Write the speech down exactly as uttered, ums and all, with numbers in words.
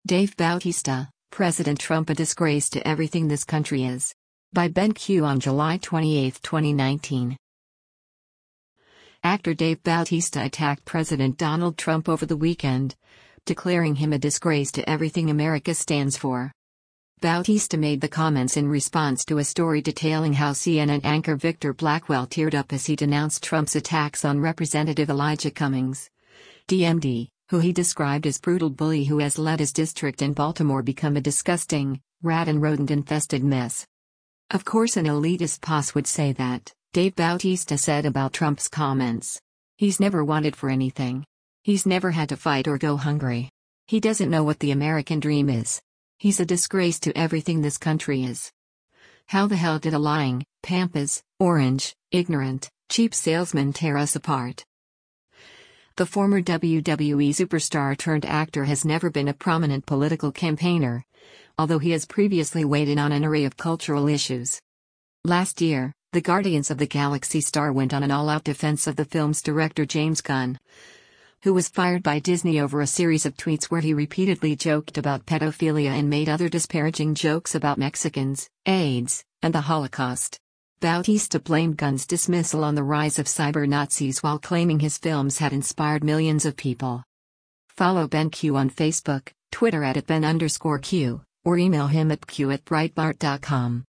Dave Bautista, President Trump a disgrace to everything this country is. By Ben Q on July twenty-eighth, twenty nineteen. Actor Dave Bautista attacked President Donald Trump over the weekend, declaring him a disgrace to everything America stands for. Bautista made the comments in response to a story detailing how C N N anchor Victor Blackwell teared up as he denounced Trump's attacks on Representative Elijah Cummings, D M D, who he described as brutal bully who has let his district in Baltimore become a disgusting, rat and rodent-infested mess. Of course an elitist posse would say that, Dave Bautista said about Trump's comments. He's never wanted for anything. He's never had to fight or go hungry. He doesn't know what the American dream is. He's a disgrace to everything this country is. How the hell did a lying, pompous, orange, ignorant, cheap salesman tear us apart? The former W W E superstar turned actor has never been a prominent political campaigner, although he has previously weighed in on an array of cultural issues. Last year, the Guardians of the Galaxy star went on an all-out defense of the film's director James Gunn, who was fired by Disney over a series of tweets where he repeatedly joked about pedophilia and made other disparaging jokes about Mexicans, AIDS, and the Holocaust. Bautista blamed Gunn's dismissal on the rise of cyber-Nazis while claiming his films had inspired millions of people. Follow Ben Q on Facebook, Twitter at, at Ben underscore Q, or email him at q at breitbart dot com.